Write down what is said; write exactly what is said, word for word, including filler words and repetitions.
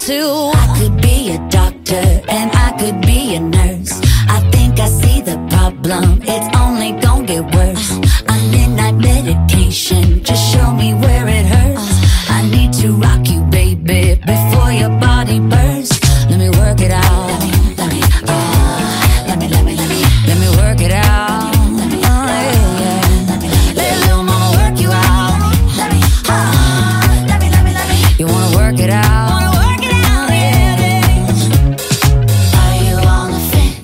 too. I could be a doctor and I could be a nurse. I think I see the problem, it's only gonna get worse.